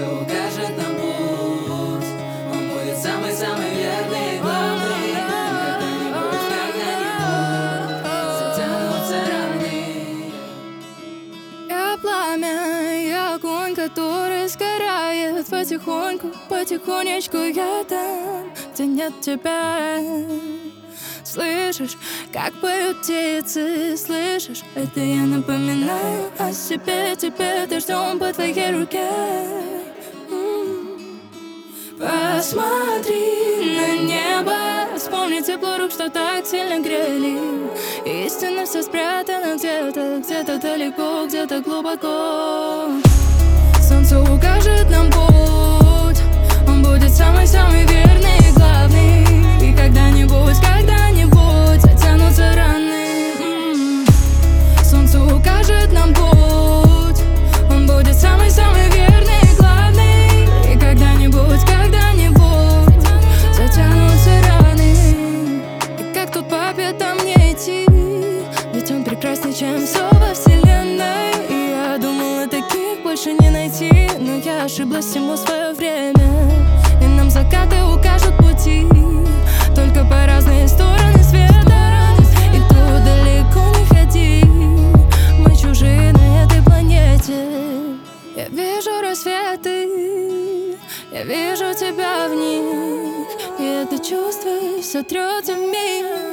Солнце укажет нам путь, он будет самый-самый верный и главный. Когда-нибудь затянутся раны. Я пламя, я огонь, который сгорает потихоньку, потихонечку я там, где нет тебя. Слышишь, как поют птицы, слышишь? Это я напоминаю о себе, тебе дождем по твоей руке. Посмотри на небо, вспомни тепло рук, что так сильно грели. Истинно все спрятано где-то, где-то далеко, где-то глубоко. Солнце укажет нам путь, он будет самый-самый верный и главный. И когда-нибудь, когда-нибудь затянутся раны. Солнце укажет нам путь, он будет самый-самый верный и главный. И когда-нибудь, когда-нибудь затянутся раны. И как тут по пятам не идти, ведь он прекраснее, чем все во вселенной. И я думала, таких больше не найти, но я ошиблась, всему свое время. И нам закаты укажут пути, только по разные стороны света. И тут далеко не ходи, мы чужие на этой планете. Я вижу рассветы, я вижу тебя в них, и это чувство все трется в миг.